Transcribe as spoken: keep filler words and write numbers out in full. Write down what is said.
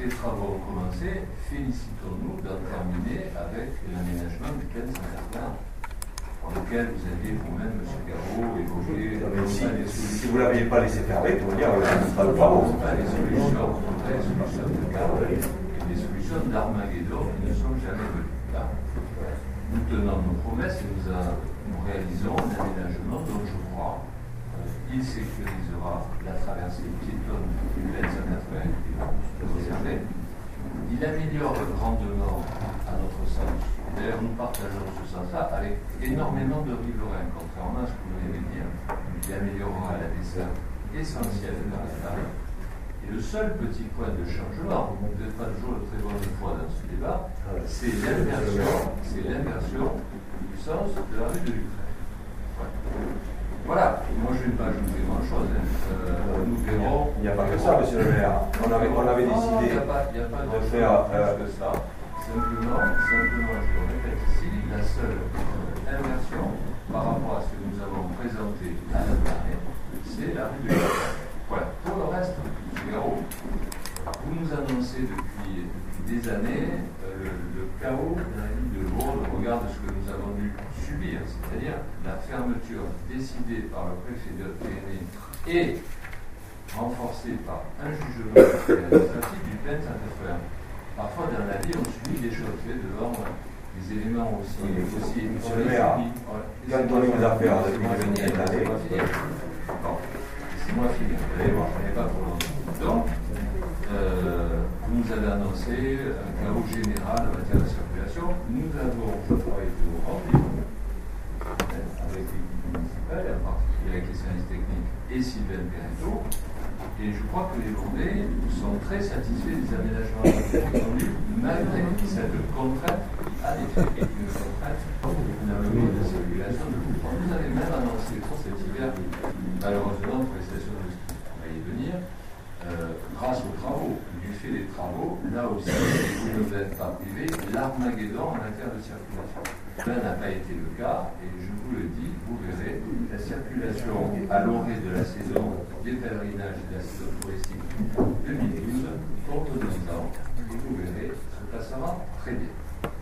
les travaux ont commencé, félicitons-nous d'en terminer avec l'aménagement du Plaine Saint-Martin, pour lequel vous aviez vous-même, M. Garot, évoqué. Si, si vous ne l'aviez pas laissé faire, vous voulez dire, ce sera le travaux. Pas les solutions, les solutions de cadre et des solutions d'Armageddon qui ne sont jamais venues. Nous tenons nos promesses et nous, a, nous réalisons un aménagement dont je crois euh, il sécurisera la traversée piétonne du Plaine Saint-Martin qui est conservée. Il améliore grandement, à notre sens. D'ailleurs, nous partageons ce sens-là avec énormément de riverains, contrairement à ce que vous venez de dire. Il améliorera la desserte essentielle de la réforme. Et le seul petit point de changement, vous n'êtes pas toujours le très bonne foi dans ce débat, c'est l'inversion, c'est l'inversion du sens de la rue de l'Ukraine. Voilà. Voilà. Moi je ne vais pas ajouter grand-chose. Hein. Euh, nous verrons. Il n'y a pas que ça, monsieur le maire. On avait, on avait décidé non, pas, y a pas de faire euh, plus que ça. Simplement, simplement, je le répète ici, la seule euh, inversion par rapport à ce que nous avons présenté à la dernière, c'est la rue de l'Ukraine. Voilà. Pour le reste, Garot, vous nous annoncez depuis, depuis des années euh, le, le chaos de la ville de Lourdes au regard de ce que nous avons dû subir, c'est-à-dire la fermeture décidée par le préfet de Pyrénées et renforcée par un jugement administratif du Plaine Saint-Martin. Parfois, dans la vie, on subit des choses devant des éléments aussi. Oui, aussi monsieur le maire, quand on est aux affaires depuis une vingtaine d'années. Bon. Moi, finir. Vous allez voir, je n'ai pas trop longtemps. Donc, euh, vous nous avez annoncé un chaos général en matière de circulation. Nous avons, je crois, été au rendez-vous avec l'équipe municipale, et en particulier avec les services techniques et Sylvain Perretto. Et je crois que les Lourdais sont très satisfaits des aménagements attendus, malgré cette contrainte à l'effet qui est une contrainte dans le mode de circulation de l'eau. Vous avez même annoncé pour cet hiver, malheureusement, pour les stations de ski, on va y venir, euh, grâce aux travaux, du fait des travaux, là aussi, vous ne êtes pas privé, l'Armageddon en matière de circulation. Cela n'a pas été le cas, et je vous le dis, vous verrez, la circulation à l'orée de la saison des pèlerinages et de la saison touristique deux mille douze, compte deux ans, et vous verrez, se passera très bien.